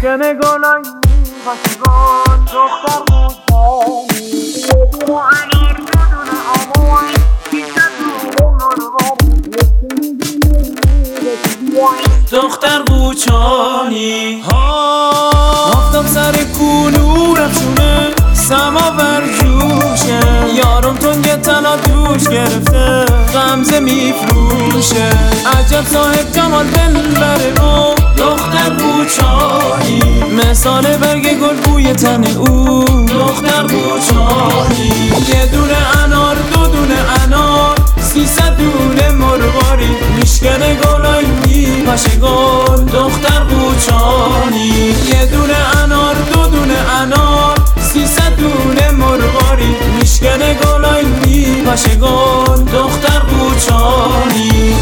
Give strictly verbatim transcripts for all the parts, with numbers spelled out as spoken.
میشکنه گلای میپشگان دختر بوشانی یه دونه انار بدونه آمون بیشتر دختر بوچانی آفتاب سر کلورم شونه سماور جوشه یارم تنگ تلا دوش گرفته غمزه میفروشه عجب صاحب جمال دلبره و دختر بوچانی مثال برگ گل بوی تن او دختر بوچانی یه دونه انار دو دونه انار سیصد دونه مرواری میشکنه گلای میپشه گل دختر بوچانی یه دونه انار دو دونه انار سیصد دونه مرواری میشکنه گلای میپشه گل دختر بوچانی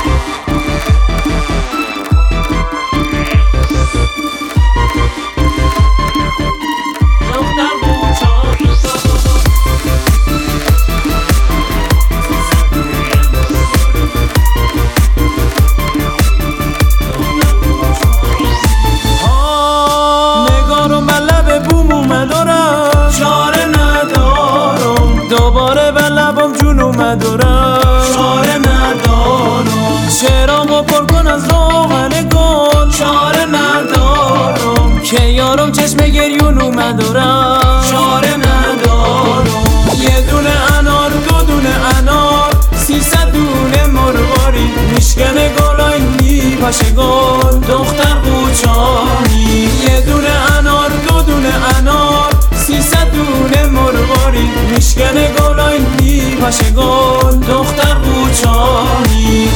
دوباره به لبم جون اومدارم چاره ندارم شعرامو پر کن از روغن گل چاره ندارم که یارم چشم گریون اومدارم چاره ندارم یه دونه انار دو دونه انار سیصد دونه مرواری میشکنه گلای میپشه گل دختر بوچانی یه دونه انار دو دونه انار سیصد دونه مرواری میشکنه گلای میپشه گل دختر بوچانی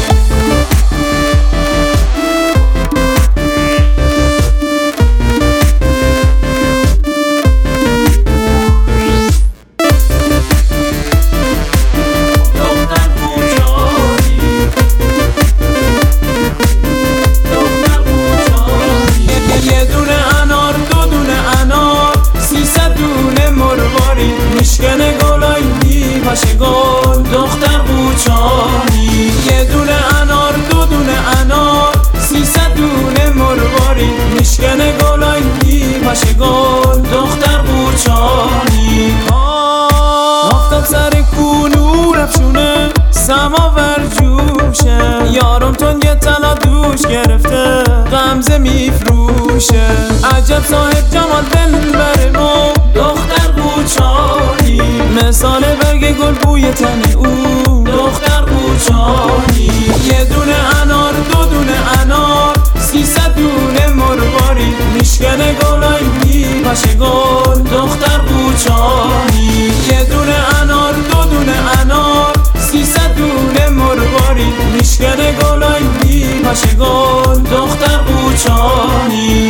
میشکنه گلای میپشه گل دختر بوچانی یه دونه انار دو دونه انار سیصد دونه مرواری میشکنه گلای میپشه گل دختر بوچانی آفتاب سر کلورم شونه سماور جوشه یارم تنگ تلا دوش گرفته غمزه میفروشه عجب صاحب جمال دلبره و دختر بوچانی مثال برگ گل بوی تن او دختر بوچانی یه دونه انار دو دونه انار سیصد دونه مرواری میشکنه گلای میپشه گل دختر بوچانی یه دونه انار دو دونه انار سیصد دونه مرواری میشکنه گلای میپشه گل دختر بوچانی